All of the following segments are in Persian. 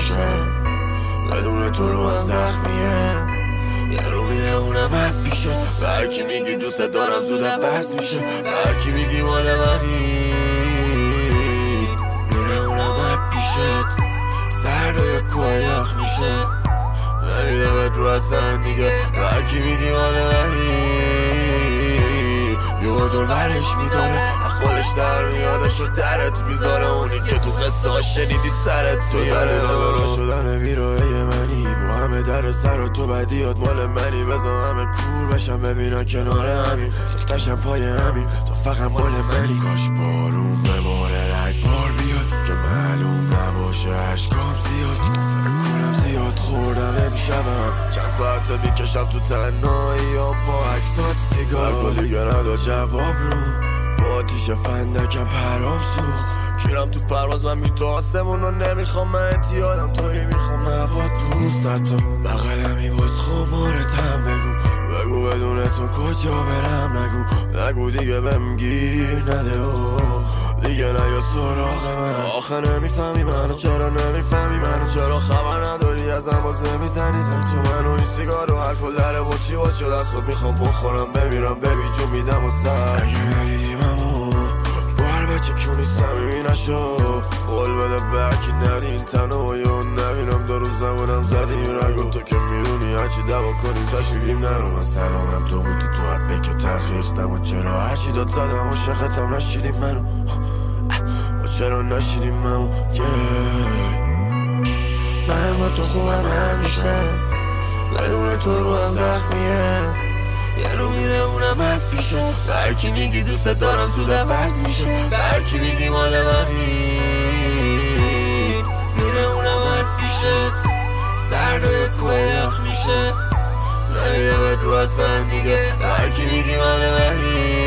میشه، بدون تو رو هم زخمیه. یه رو میره اونم حرف میشه، به هرکی میگی دوست دارم زود عوض میشه، به هرکی میگی مال منی میره اونم حرف پیشت. سردای کوه یخ میشه، نمیدمت رو اصلا دیگه، به هرکی میگی مال منی یه دور ورش میداره، خودش در میادش و درت میذاره. اونی که تو قصه ها شنیدی سرت میاره. شدن بیروه منی با همه در سر و تو بدیات مال منی. بزن همه کور بشم ببینن کنار همین، تو تشم پای همین، تو فقط مال منی. کاش بارون بباره رگبار بیاد که معلوم نباشه عشقام زیاد. فکر کنم زیاد خوردم امشبم، چند ساعته میکشم تو تنهایی یا با عکسات سیگار. با دیگه نداد جواب رو، با آتیش فندکم پرام سوخت. کیرم تو پرواز من بی تو آسمون رو نمیخوام، من اتیادم توی میخوام هوا دوست تا بغلمی باز خمارتم. بگو بدون تو کجا برم، نگو دیگه بهم گیر نده دیگه نیا سراغ من. آخه نمیفهمی منو، چرا نمیفهمی منو، چرا خبر نداری ازم بازه میزنی زن تو منو. این سیگار رو الکل داره با چی باز شد از خود میخوام بخورم بمیرم ببین جو میدم و سر. اگه ندیدیم امو با هر بچه کیونی سمیمی نشو، قول بده برکی ندین تنو یا نبینم دو روز نبودم زدیم رگو. تو که میدونی هرچی دوا کنیم تا شیدیم نرو. من سلامم تو بودی تو حبه که تلخیختم و چرا هرچی داد زدم و شختم نشیدیم منو و چرا نشیدیم منو. من با تو خوبم همیشه، بدون تو رو هم زخمیه. یه رو میره اونم حرف پیشه، به هرکی میگی دوست دارم زود عوض میشه، به هرکی میگی مال منی میره اونم حرف پیشه. سردای کوه یخ میشه، نمیدمت رو اصلا دیگه، به هرکی میگی مال منی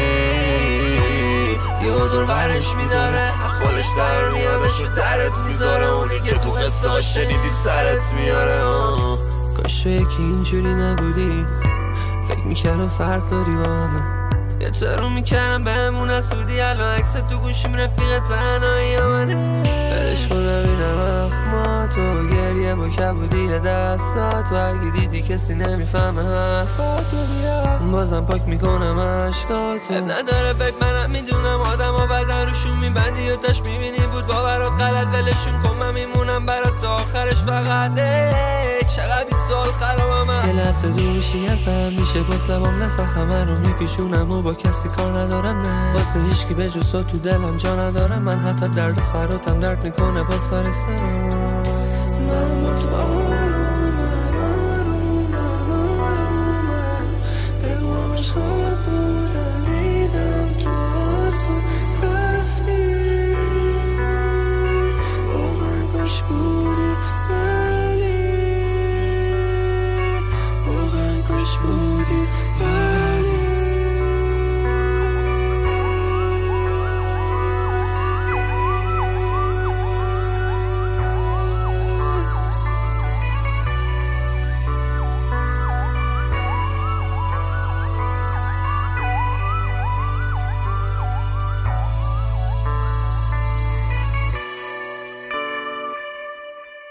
یه دور ورش میداره، خودش در میادش و درت میذاره. اونی که تو قصه ها شنیدی سرت میاره. کاش تو یکی اینجوری نبودی، فکر میکردم فرق داری با همه، احترام میکردم بهمون اسودی. الان عکس تو گوشیم رفیق تنهایی منه. بدش کن ببینم اخماتو، گریه با کبودی دستات، و اگه دیدی کسی نمیفهمه حرفاتو بیا بازم پاک میکنم عشقاتو. نداره بگ منم میدونم آدم ها بدن روشون میبندی و داشت میبینی بود باورات غلط. ولشون کن من میمونم برات تا آخرش فقط چقدر بی سال خرابم. یه لحظه دور میشی ازم، میشه باز لبام نسخم من رو میپیشونم و با کسی کار ندارم. نه واسه هیچکی به جز تو دلم جا ندارم من، حتی درد سراتم درد میکنه باز برای سرم.